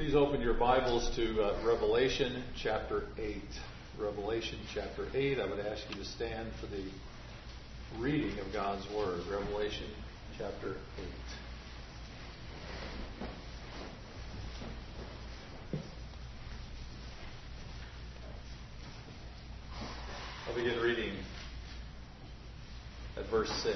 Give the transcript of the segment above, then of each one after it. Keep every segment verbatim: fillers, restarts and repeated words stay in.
Please open your Bibles to uh, Revelation chapter eight. Revelation chapter eight. I would ask you to stand for the reading of God's Word. Revelation chapter eight. I'll begin reading at verse six.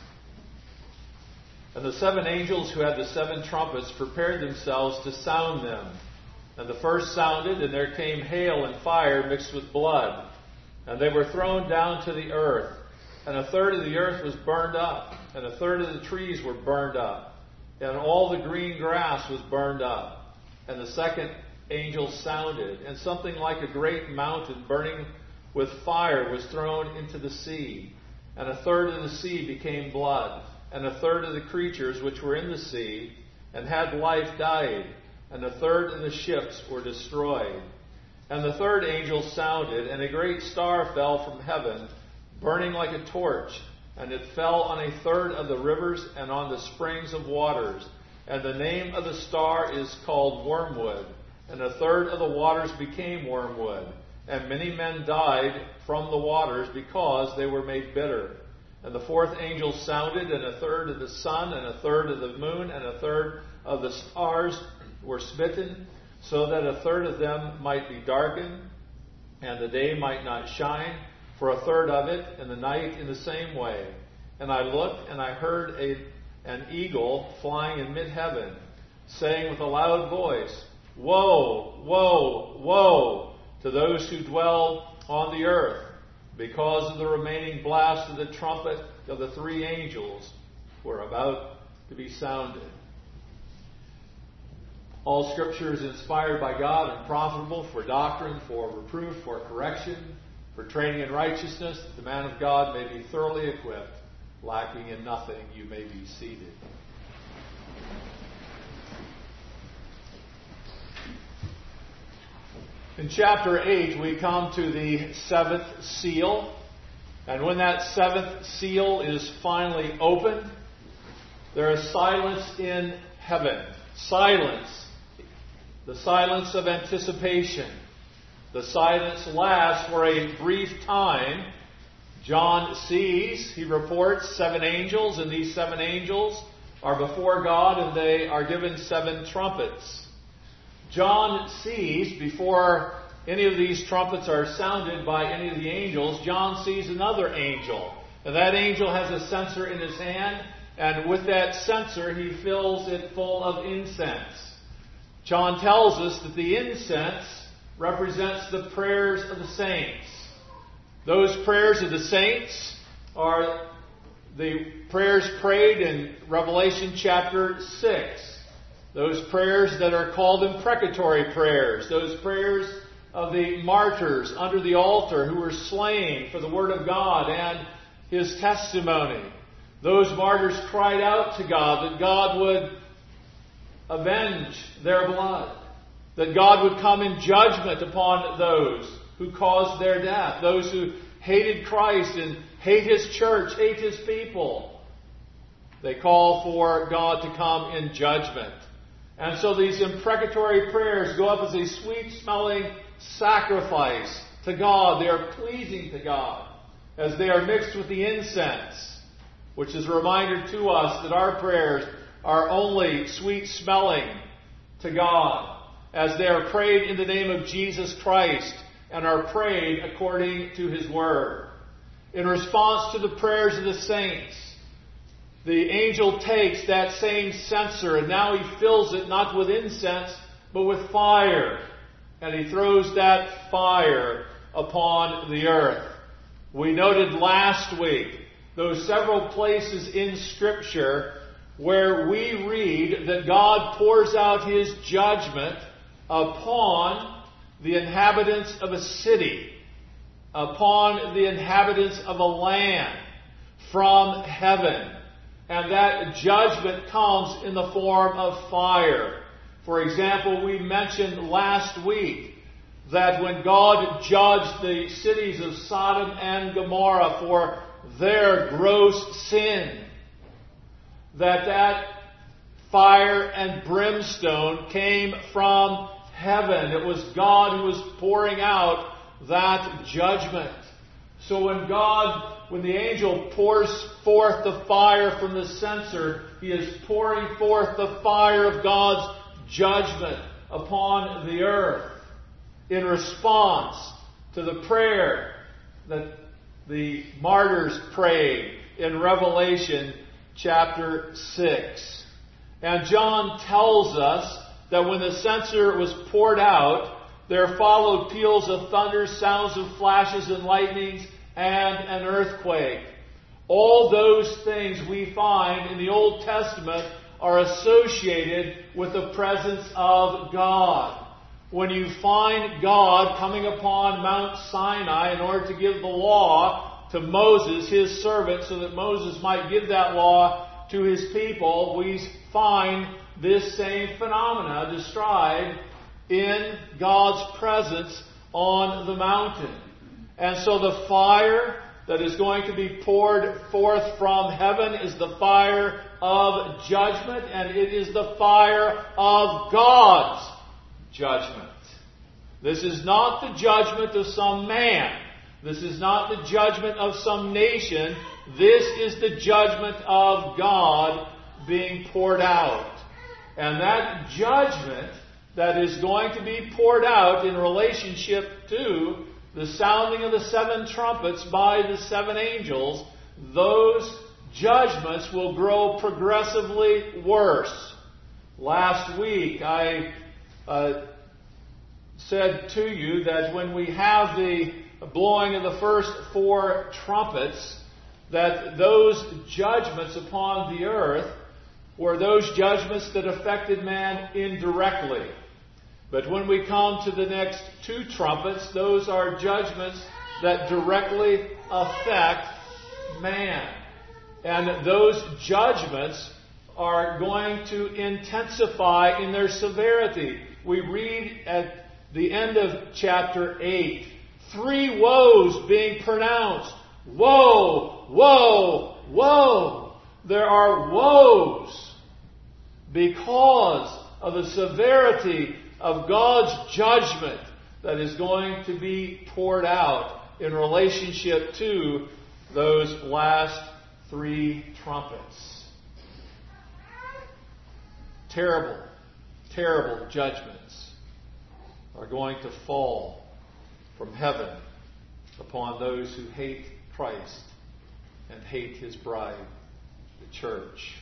And the seven angels who had the seven trumpets prepared themselves to sound them. And the first sounded, and there came hail and fire mixed with blood. And they were thrown down to the earth. And a third of the earth was burned up, and a third of the trees were burned up, and all the green grass was burned up. And the second angel sounded, and something like a great mountain burning with fire was thrown into the sea. And a third of the sea became blood. And a third of the creatures which were in the sea and had life died, and a third of the ships were destroyed. And the third angel sounded, and a great star fell from heaven, burning like a torch, and it fell on a third of the rivers and on the springs of waters. And the name of the star is called Wormwood. And a third of the waters became wormwood, and many men died from the waters because they were made bitter. And the fourth angel sounded, and a third of the sun, and a third of the moon, and a third of the stars were smitten, so that a third of them might be darkened, and the day might not shine for a third of it, and the night in the same way. And I looked, and I heard a, an eagle flying in mid-heaven, saying with a loud voice, Woe, woe, woe to those who dwell on the earth, because of the remaining blast of the trumpet of the three angels who are about to be sounded. All Scripture is inspired by God and profitable for doctrine, for reproof, for correction, for training in righteousness, that the man of God may be thoroughly equipped, lacking in nothing. You may be seated. In chapter eight, we come to the seventh seal. And when that seventh seal is finally opened, there is silence in heaven. Silence. The silence of anticipation. The silence lasts for a brief time. John sees, he reports, seven angels, and these seven angels are before God, and they are given seven trumpets. John sees, before any of these trumpets are sounded by any of the angels, John sees another angel. And that angel has a censer in his hand, and with that censer he fills it full of incense. John tells us that the incense represents the prayers of the saints. Those prayers of the saints are the prayers prayed in Revelation chapter six. Those prayers that are called imprecatory prayers. Those prayers of the martyrs under the altar who were slain for the Word of God and His testimony. Those martyrs cried out to God that God would avenge their blood. That God would come in judgment upon those who caused their death. Those who hated Christ and hate His church, hate His people. They call for God to come in judgment. And so these imprecatory prayers go up as a sweet-smelling sacrifice to God. They are pleasing to God as they are mixed with the incense, which is a reminder to us that our prayers are only sweet-smelling to God as they are prayed in the name of Jesus Christ and are prayed according to His Word. In response to the prayers of the saints, the angel takes that same censer and now he fills it not with incense but with fire. And he throws that fire upon the earth. We noted last week those several places in Scripture where we read that God pours out His judgment upon the inhabitants of a city, upon the inhabitants of a land from heaven. And that judgment comes in the form of fire. For example, we mentioned last week that when God judged the cities of Sodom and Gomorrah for their gross sin, that that fire and brimstone came from heaven. It was God who was pouring out that judgment. So when God, when the angel pours forth the fire from the censer, he is pouring forth the fire of God's judgment upon the earth in response to the prayer that the martyrs prayed in Revelation chapter six. And John tells us that when the censer was poured out, there followed peals of thunder, sounds of flashes and lightnings, and an earthquake. All those things we find in the Old Testament are associated with the presence of God. When you find God coming upon Mount Sinai in order to give the law to Moses, his servant, so that Moses might give that law to his people, we find this same phenomena described in God's presence on the mountain. And so the fire that is going to be poured forth from heaven is the fire of judgment, and it is the fire of God's judgment. This is not the judgment of some man. This is not the judgment of some nation. This is the judgment of God being poured out. And that judgment that is going to be poured out in relationship to the sounding of the seven trumpets by the seven angels, those judgments will grow progressively worse. Last week I uh, said to you that when we have the blowing of the first four trumpets, that those judgments upon the earth were those judgments that affected man indirectly. But when we come to the next two trumpets, those are judgments that directly affect man. And those judgments are going to intensify in their severity. We read at the end of chapter eight, three woes being pronounced. Woe, woe, woe. There are woes because of the severity of God's judgment that is going to be poured out in relationship to those last three trumpets. Terrible, terrible judgments are going to fall from heaven upon those who hate Christ and hate His bride, the church.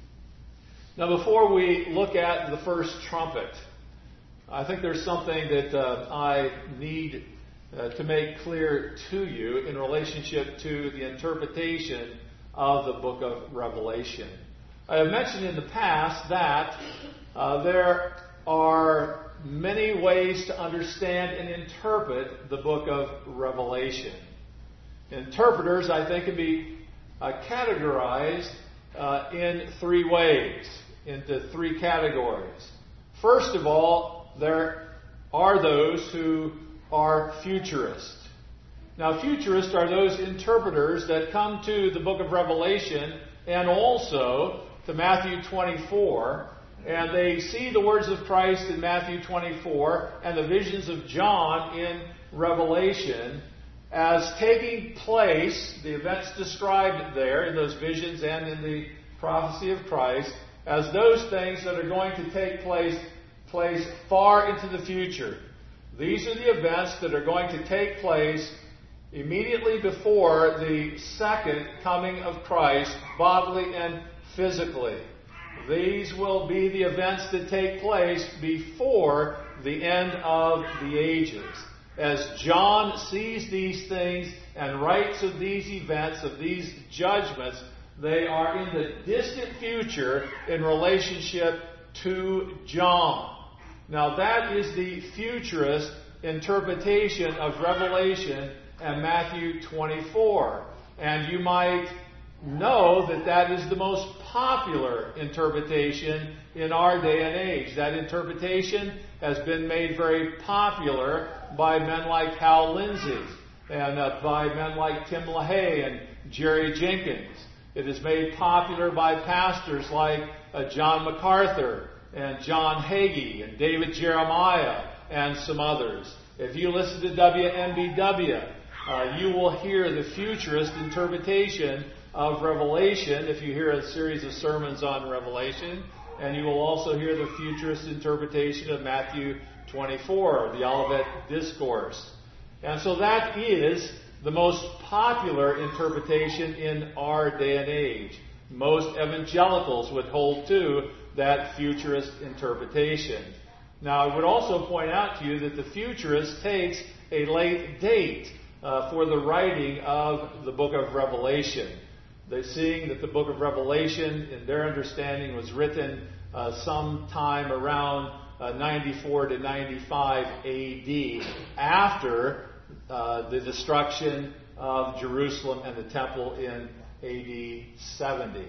Now, before we look at the first trumpet, I think there's something that uh, I need uh, to make clear to you in relationship to the interpretation of the book of Revelation. I have mentioned in the past that uh, there are many ways to understand and interpret the book of Revelation. Interpreters, I think, can be uh, categorized uh, in three ways, into three categories. First of all, there are those who are futurists. Now, futurists are those interpreters that come to the book of Revelation and also to Matthew twenty-four, and they see the words of Christ in Matthew twenty-four and the visions of John in Revelation as taking place, the events described there in those visions and in the prophecy of Christ, as those things that are going to take place, place far into the future. These are the events that are going to take place immediately before the second coming of Christ, bodily and physically. These will be the events that take place before the end of the ages. As John sees these things and writes of these events, of these judgments, they are in the distant future in relationship to John. Now that is the futurist interpretation of Revelation and Matthew twenty-four. And you might know that that is the most popular interpretation in our day and age. That interpretation has been made very popular by men like Hal Lindsey and uh, by men like Tim LaHaye and Jerry Jenkins. It is made popular by pastors like uh, John MacArthur and John Hagee and David Jeremiah and some others. If you listen to W M B W, uh, you will hear the futurist interpretation of Revelation if you hear a series of sermons on Revelation. And you will also hear the futurist interpretation of Matthew twenty-four, the Olivet Discourse. And so that is the most popular interpretation in our day and age. Most evangelicals would hold to that futurist interpretation. Now, I would also point out to you that the futurist takes a late date uh, for the writing of the book of Revelation. They're seeing that the book of Revelation, in their understanding, was written uh, sometime around uh, ninety-four to ninety-five A D, after uh, the destruction of Jerusalem and the temple in A D seventy.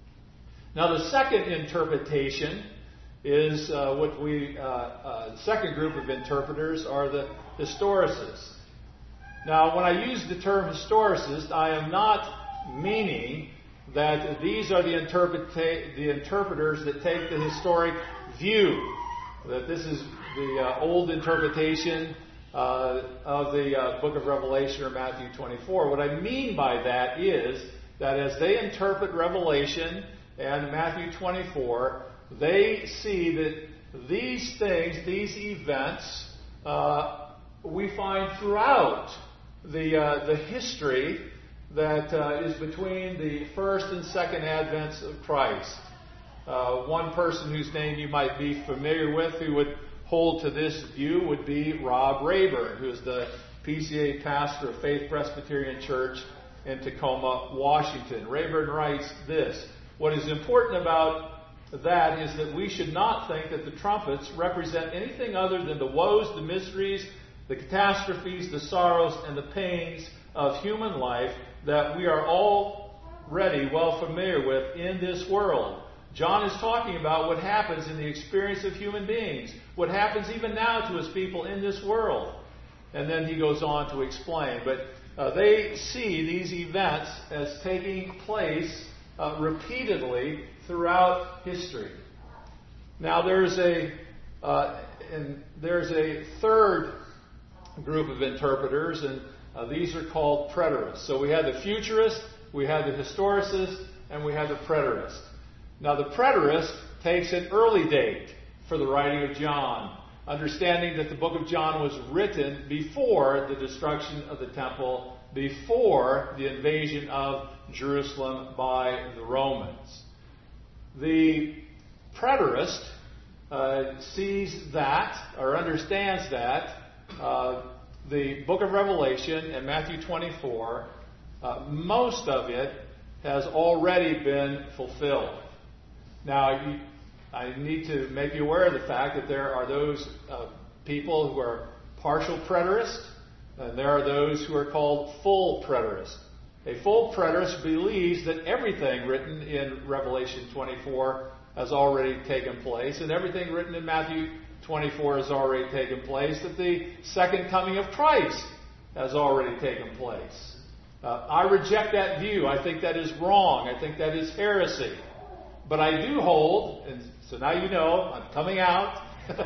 Now, the second interpretation is uh, what we, uh, uh, the second group of interpreters are the historicists. Now, when I use the term historicist, I am not meaning that these are the, interpreta- the interpreters that take the historic view, that this is the uh, old interpretation uh, of the uh, book of Revelation or Matthew twenty-four. What I mean by that is that as they interpret Revelation and Matthew twenty-four, they see that these things, these events, uh, we find throughout the uh, the history that uh, is between the first and second advents of Christ. Uh, one person whose name you might be familiar with who would hold to this view would be Rob Rayburn, who is the P C A pastor of Faith Presbyterian Church in Tacoma, Washington. Rayburn writes this: "What is important about that is that we should not think that the trumpets represent anything other than the woes, the miseries, the catastrophes, the sorrows, and the pains of human life that we are already well familiar with in this world." John is talking about what happens in the experience of human beings, what happens even now to his people in this world. And then he goes on to explain. But uh, they see these events as taking place uh, repeatedly throughout history. Now there's a uh, and there's a third group of interpreters, and uh, these are called preterists. So we have the futurist, we have the historicist, and we have the preterist. Now the preterist takes an early date for the writing of John, understanding that the book of John was written before the destruction of the temple, before the invasion of Jerusalem by the Romans. The preterist uh, sees that, or understands that, uh, the book of Revelation and Matthew twenty-four, uh, most of it has already been fulfilled. Now, you, I need to make you aware of the fact that there are those uh, people who are partial preterists, and there are those who are called full preterists. A full preterist believes that everything written in Revelation twenty-four has already taken place, and everything written in Matthew twenty-four has already taken place, that the second coming of Christ has already taken place. Uh, I reject that view. I think that is wrong. I think that is heresy. But I do hold, and so now you know, I'm coming out,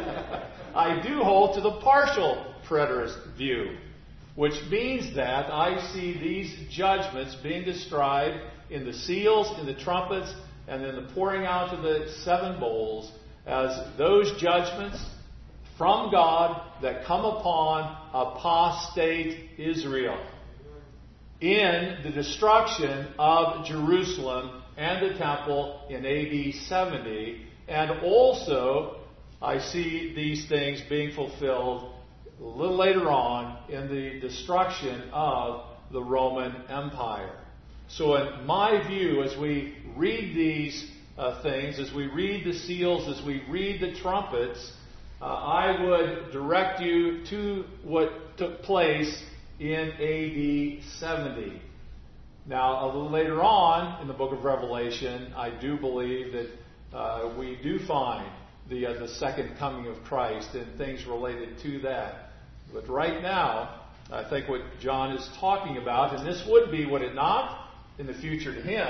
I do hold to the partial preterist view, which means that I see these judgments being described in the seals, in the trumpets, and in the pouring out of the seven bowls as those judgments from God that come upon apostate Israel in the destruction of Jerusalem and the temple in A D seventy, and also I see these things being fulfilled a little later on in the destruction of the Roman Empire. So in my view, as we read these uh, things, as we read the seals, as we read the trumpets, uh, I would direct you to what took place in A D seventy. Now, a little later on in the book of Revelation, I do believe that uh, we do find the uh, the second coming of Christ and things related to that. But right now, I think what John is talking about, and this would be, would it not, in the future to him,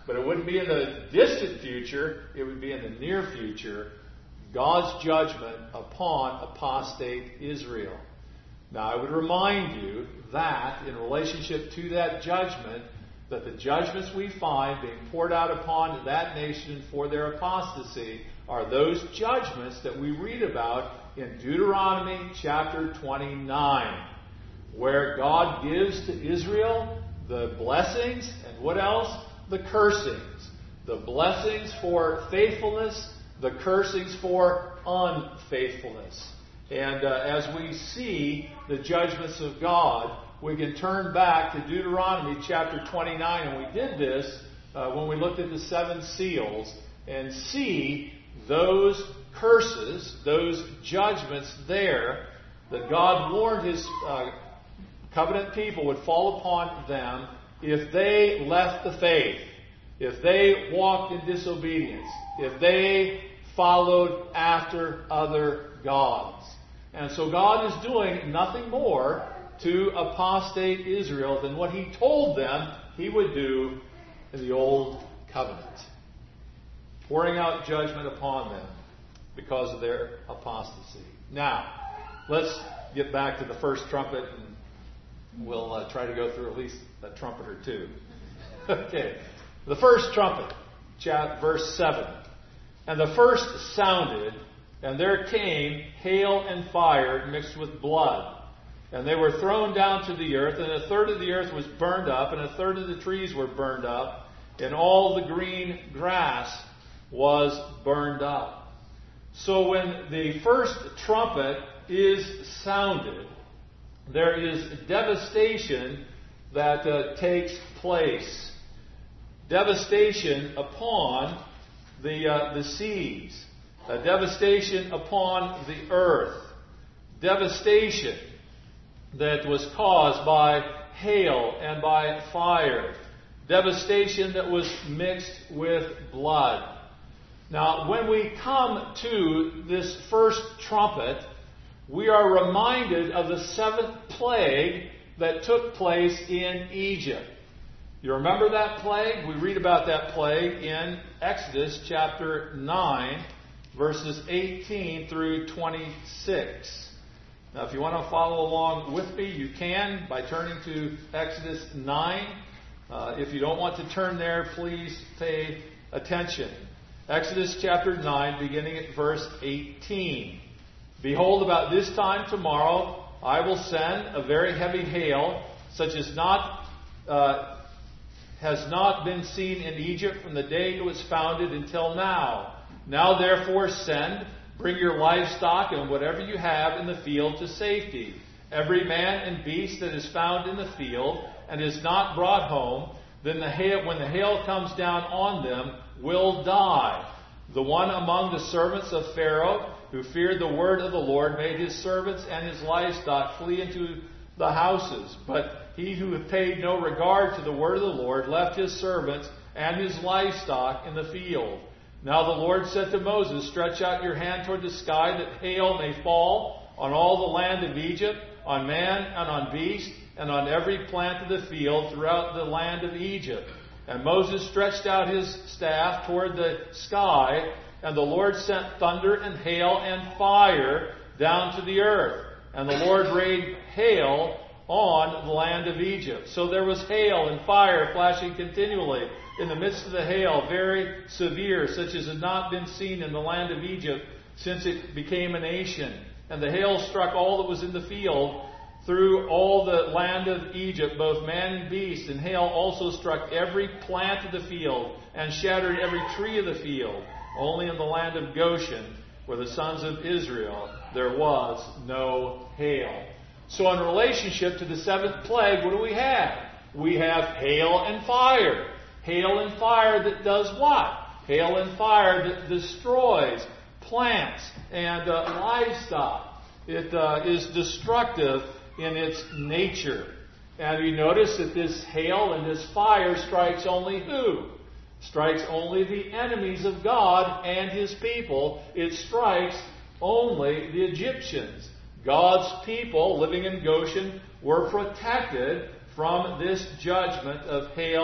but it wouldn't be in the distant future, it would be in the near future, God's judgment upon apostate Israel. Now, I would remind you that in relationship to that judgment, that the judgments we find being poured out upon that nation for their apostasy are those judgments that we read about in Deuteronomy chapter twenty-nine, where God gives to Israel the blessings, and what else? The cursings. The blessings for faithfulness, the cursings for unfaithfulness. And uh, as we see the judgments of God, we can turn back to Deuteronomy chapter twenty-nine, and we did this uh, when we looked at the seven seals, and see those curses, those judgments there that God warned His uh, covenant people would fall upon them if they left the faith, if they walked in disobedience, if they followed after other gods. And so God is doing nothing more to apostate Israel than what He told them He would do in the Old Covenant, pouring out judgment upon them because of their apostasy. Now, let's get back to the first trumpet, and we'll uh, try to go through at least a trumpet or two. Okay, the first trumpet, verse seven. And the first sounded, and there came hail and fire mixed with blood. And they were thrown down to the earth, and a third of the earth was burned up, and a third of the trees were burned up, and all the green grass was burned up. So when the first trumpet is sounded, there is devastation that uh, takes place. Devastation upon the, uh, the seas. A devastation upon the earth. Devastation that was caused by hail and by fire. Devastation that was mixed with blood. Now, when we come to this first trumpet, we are reminded of the seventh plague that took place in Egypt. You remember that plague? We read about that plague in Exodus chapter nine, verses eighteen through twenty-six. Now, if you want to follow along with me, you can by turning to Exodus nine. Uh, if you don't want to turn there, please pay attention. Exodus chapter nine, beginning at verse eighteen. Behold, about this time tomorrow, I will send a very heavy hail, such as not uh, has not been seen in Egypt from the day it was founded until now. Now therefore send, bring your livestock and whatever you have in the field to safety. Every man and beast that is found in the field and is not brought home, then the hail, when the hail comes down on them, will die. The one among the servants of Pharaoh who feared the word of the Lord made his servants and his livestock flee into the houses. But he who had paid no regard to the word of the Lord left his servants and his livestock in the field. Now the Lord said to Moses, stretch out your hand toward the sky that hail may fall on all the land of Egypt, on man and on beast, and on every plant of the field throughout the land of Egypt. And Moses stretched out his staff toward the sky, and the Lord sent thunder and hail and fire down to the earth. And the Lord rained hail on the land of Egypt. So there was hail and fire flashing continually in the midst of the hail, very severe, such as had not been seen in the land of Egypt since it became a nation. And the hail struck all that was in the field through all the land of Egypt, both man and beast. And hail also struck every plant of the field and shattered every tree of the field. Only in the land of Goshen, where the sons of Israel, there was no hail. So in relationship to the seventh plague, what do we have? We have hail and fire. Hail and fire that does what? Hail and fire that destroys plants and uh, livestock. It uh, is destructive in its nature. And you notice that this hail and this fire strikes only who? Strikes only the enemies of God and His people. It strikes only the Egyptians. God's people living in Goshen were protected from this judgment of hail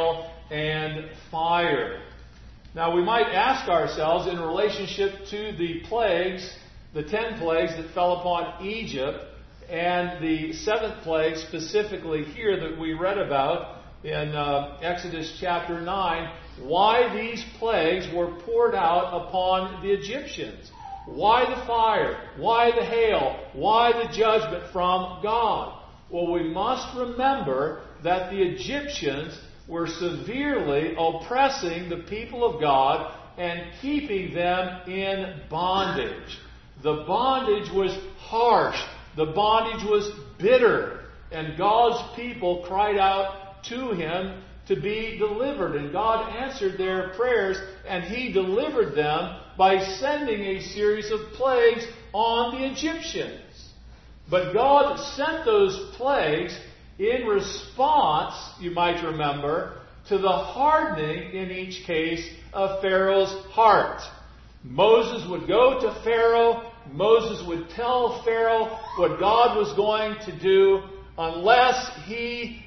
and fire. Now we might ask ourselves in relationship to the plagues, the ten plagues that fell upon Egypt, and the seventh plague specifically here that we read about in uh, Exodus chapter nine, why these plagues were poured out upon the Egyptians. Why the fire? Why the hail? Why the judgment from God? Well, we must remember that the Egyptians were severely oppressing the people of God and keeping them in bondage. The bondage was harsh. The bondage was bitter. And God's people cried out to Him to be delivered. And God answered their prayers, and He delivered them by sending a series of plagues on the Egyptians. But God sent those plagues in response, you might remember, to the hardening, in each case, of Pharaoh's heart. Moses would go to Pharaoh. Moses would tell Pharaoh what God was going to do unless he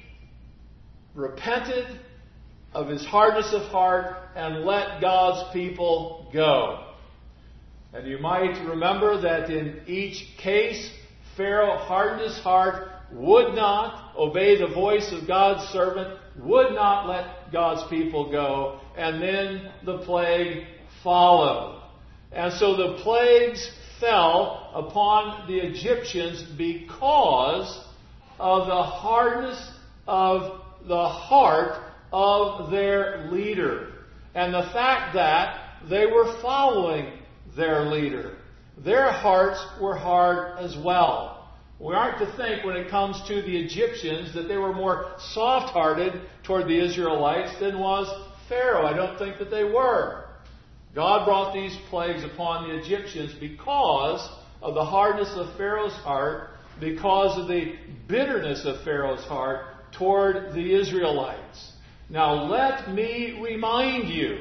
repented of his hardness of heart and let God's people go. And you might remember that in each case, Pharaoh hardened his heart, would not obey the voice of God's servant, would not let God's people go, and then the plague followed. And so the plagues fell upon the Egyptians because of the hardness of the heart of their leader, and the fact that they were following their leader. Their hearts were hard as well. We aren't to think when it comes to the Egyptians that they were more soft-hearted toward the Israelites than was Pharaoh. I don't think that they were. God brought these plagues upon the Egyptians because of the hardness of Pharaoh's heart, because of the bitterness of Pharaoh's heart toward the Israelites. Now let me remind you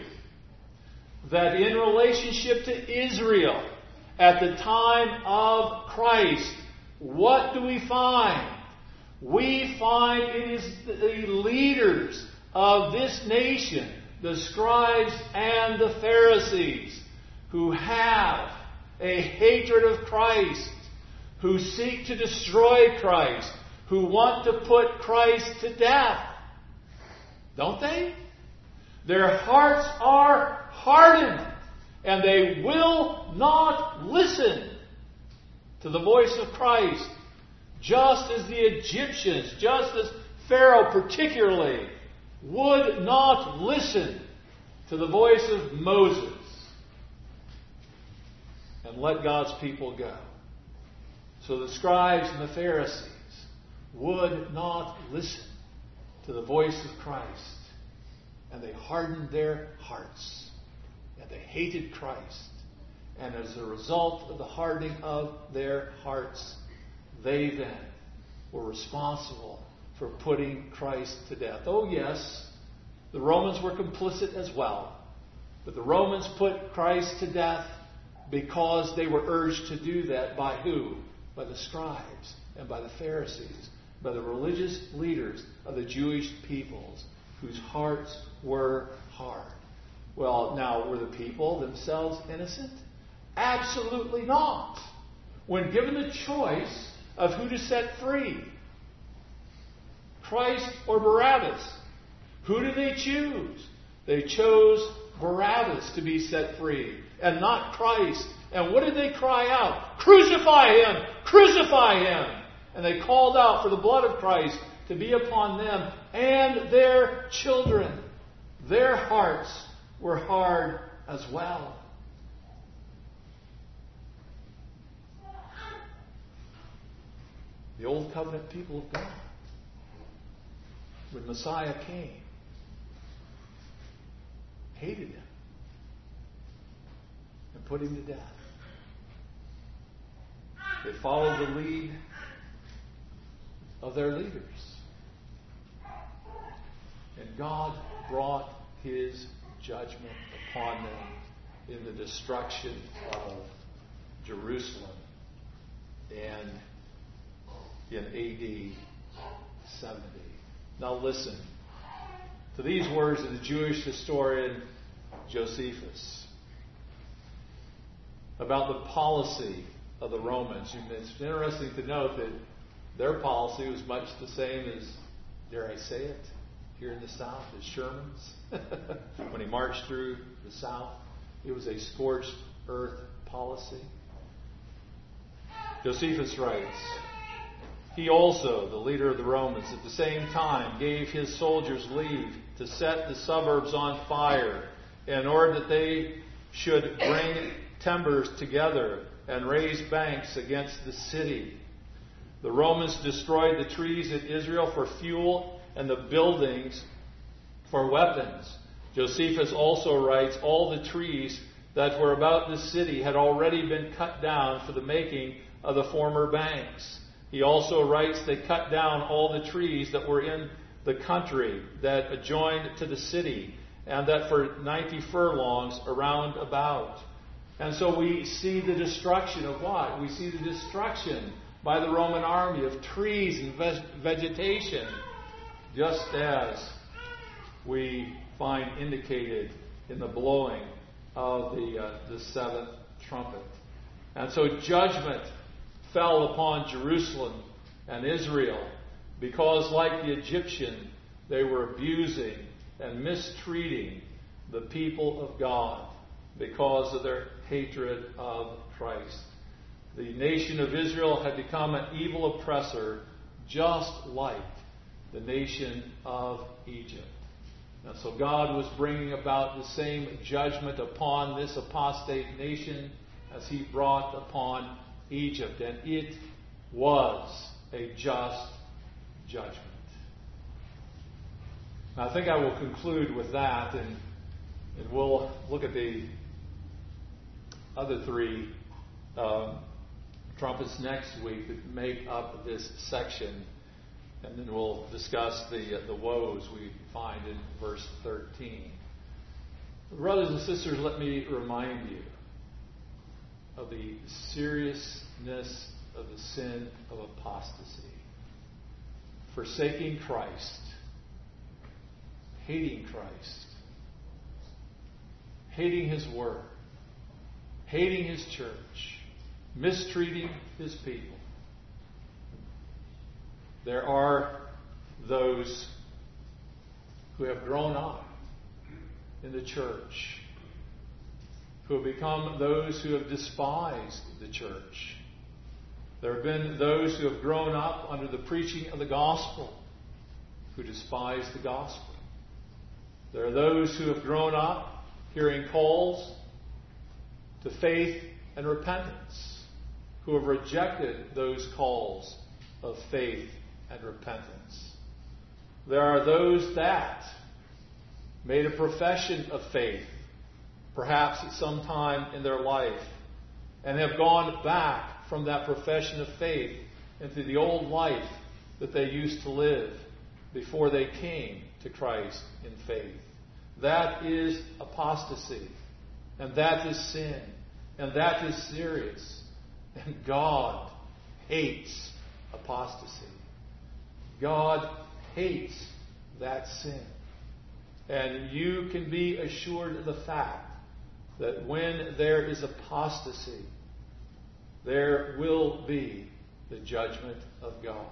that in relationship to Israel, at the time of Christ, what do we find? We find it is the leaders of this nation, the scribes and the Pharisees, who have a hatred of Christ, who seek to destroy Christ, who want to put Christ to death. Don't they? Their hearts are hardened, and they will not listen to the voice of Christ, just as the Egyptians, just as Pharaoh particularly, would not listen to the voice of Moses and let God's people go. So the scribes and the Pharisees would not listen to the voice of Christ, and they hardened their hearts, and they hated Christ. And as a result of the hardening of their hearts, they then were responsible for putting Christ to death. Oh yes, the Romans were complicit as well. But the Romans put Christ to death because they were urged to do that by who? By the scribes and by the Pharisees, by the religious leaders of the Jewish peoples whose hearts were hard. Well, now, were the people themselves innocent? Absolutely not. When given the choice of who to set free, Christ or Barabbas, who did they choose? They chose Barabbas to be set free and not Christ. And what did they cry out? Crucify him! Crucify him! And they called out for the blood of Christ to be upon them and their children. Their hearts were hard as well. The Old Covenant people of God, when Messiah came, hated him and put him to death. They followed the lead of their leaders. And God brought His judgment upon them in the destruction of Jerusalem and in A D seventy. Now listen, to these words of the Jewish historian Josephus about the policy of the Romans. It's interesting to note that their policy was much the same as, dare I say it, here in the South, as Sherman's. When he marched through the South, it was a scorched earth policy. Josephus writes, he also, the leader of the Romans, at the same time gave his soldiers leave to set the suburbs on fire in order that they should bring timbers together and raise banks against the city. The Romans destroyed the trees in Israel for fuel and the buildings for weapons. Josephus also writes, all the trees that were about the city had already been cut down for the making of the former banks. He also writes they cut down all the trees that were in the country that adjoined to the city, and that for ninety furlongs around about. And so we see the destruction of what? We see the destruction by the Roman army of trees and vegetation, just as we find indicated in the blowing of the, uh, the seventh trumpet. And so judgment fell upon Jerusalem and Israel because, like the Egyptian, they were abusing and mistreating the people of God because of their hatred of Christ. The nation of Israel had become an evil oppressor, just like the nation of Egypt. And so God was bringing about the same judgment upon this apostate nation as he brought upon Egypt. And it was a just judgment. Now, I think I will conclude with that, and, and we'll look at the other three um, trumpets next week that make up this section. And then we'll discuss the uh, the woes we find in verse thirteen. Brothers and sisters, let me remind you of the seriousness of the sin of apostasy. Forsaking Christ, hating Christ, hating His Word, hating His church, mistreating His people. There are those who have grown up in the church, who have become those who have despised the church. There have been those who have grown up under the preaching of the gospel, who despise the gospel. There are those who have grown up hearing calls to faith and repentance, who have rejected those calls of faith and repentance. There are those that made a profession of faith, perhaps at some time in their life, and have gone back from that profession of faith into the old life that they used to live before they came to Christ in faith. That is apostasy, and that is sin, and that is serious. And God hates apostasy. God hates that sin. And you can be assured of the fact that when there is apostasy, there will be the judgment of God.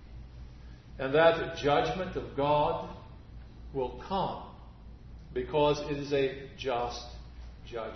And that judgment of God will come because it is a just judgment.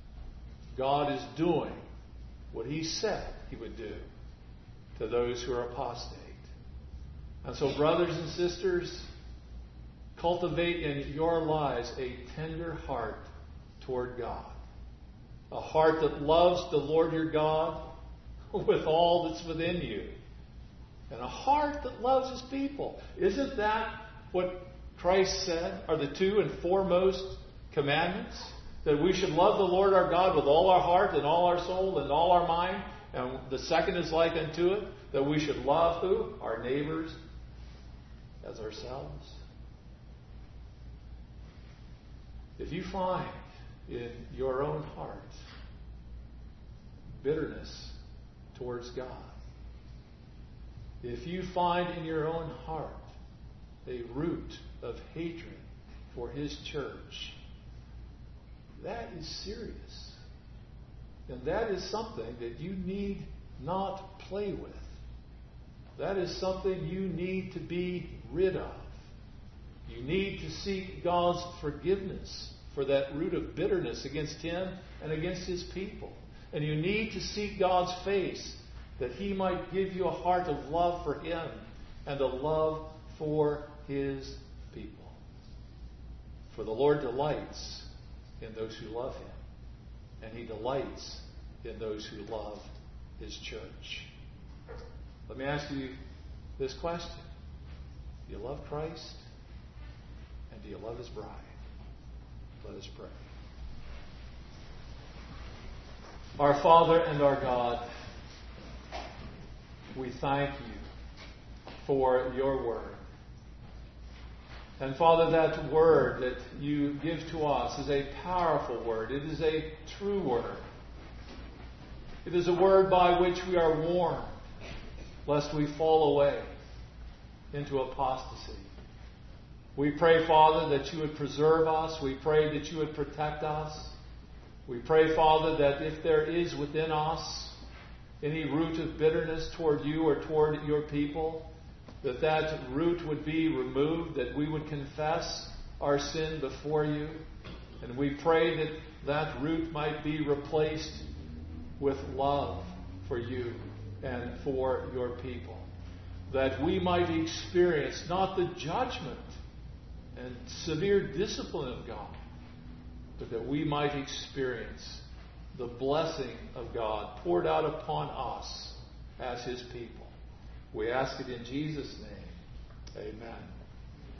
God is doing what He said He would do to those who are apostate. And so, brothers and sisters, cultivate in your lives a tender heart toward God. A heart that loves the Lord your God with all that's within you. And a heart that loves His people. Isn't that what Christ said are the two and foremost commandments? That we should love the Lord our God with all our heart and all our soul and all our mind. And the second is like unto it, that we should love who? Our neighbors as ourselves. If you find in your own heart bitterness towards God, if you find in your own heart a root of hatred for His church. That is serious. And that is something that you need not play with. That is something you need to be rid of. You need to seek God's forgiveness for that root of bitterness against Him and against His people. And you need to seek God's face that He might give you a heart of love for Him and a love for His people. For the Lord delights in those who love Him, and He delights in those who love His church. Let me ask you this question. Do you love Christ? And do you love His bride? Let us pray. Our Father and our God, we thank you for your word. And Father, that word that you give to us is a powerful word. It is a true word. It is a word by which we are warned lest we fall away into apostasy. We pray, Father, that you would preserve us. We pray that you would protect us. We pray, Father, that if there is within us any root of bitterness toward you or toward your people, that that root would be removed, that we would confess our sin before you. And we pray that that root might be replaced with love for you and for your people. That we might experience not the judgment and severe discipline of God, but that we might experience the blessing of God poured out upon us as His people. We ask it in Jesus' name. Amen.